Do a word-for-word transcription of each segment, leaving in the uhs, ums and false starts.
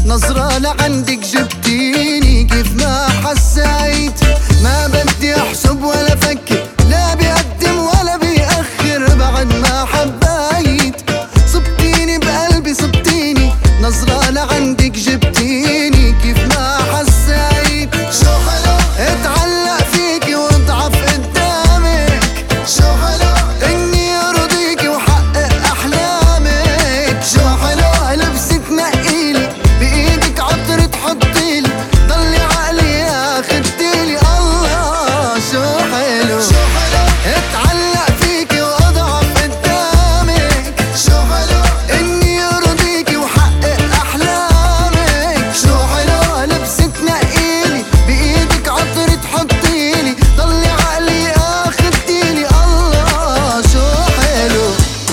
نظرة لعندك جبتيني كيف ما حسيت. ما بدي احسب ولا فكر، لا بيقدم ولا بيأخر بعد ما حبيت. صبتيني بقلبي صبتيني، نظرة لعندك جبتيني كيف ما حسيت. شو حلو اتعلق فيكي واضعف قدامك، شو حلو اني ارضيكي وحقق احلامك. شو حلو لبسك نقيلي بايدك عطر تحطيلي، ضلي عقلي ياخدتيلي. الله شو حلو، شو حلو اتعلق فيكي واضعف قدامك. شو حلو اني ارضيكي وحقق احلامك. شو حلو لبسك نقيلي بايدك عطر تحطيلي، ضلي عقلي ياخدتيلي. الله شو حلو.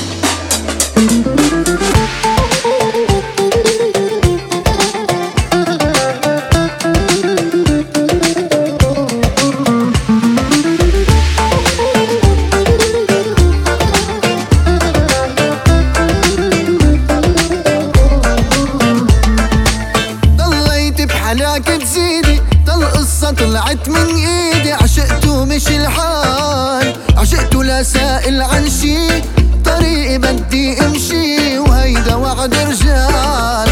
ضليت بحلاك تزيدي، ضل قصة طلعت من ايدي. عشقت ومش الحال، عشقت ولا سائل عن شي، طريقي بدي امشي وهيدا وعد رجال.